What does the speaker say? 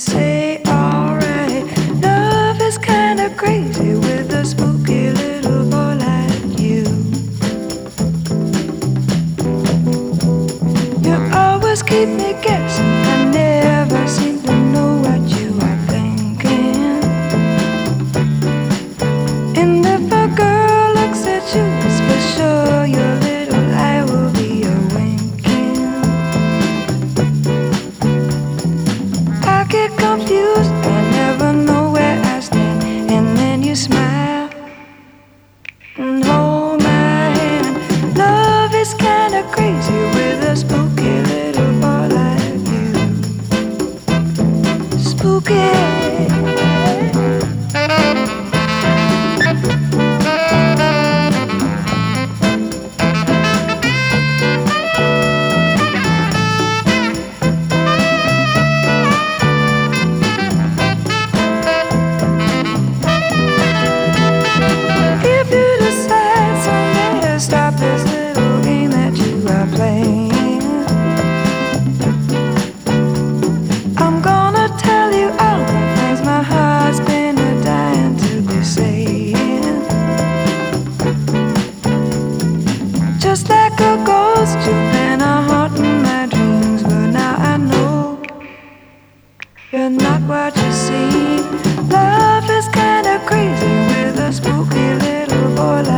say alright. Love is kinda crazy with a spooky little boy like you. You always keep me guessing, I never seem to know what you are thinking. And if a girl looks at you, it's for sure your little eye will be a winking. I get confused, I never know where I stand. And then you smile and hold my hand. Love is kinda crazy with a spooky little boy like you. Spooky. If you decide someday to stop this little game that you are playing, I'm gonna tell you all the things my heart's been dying to be saying. Just like a ghost, you've been a haunting my dreams, but now I know you're not what you seem. Love is kinda crazy with a spooky little boy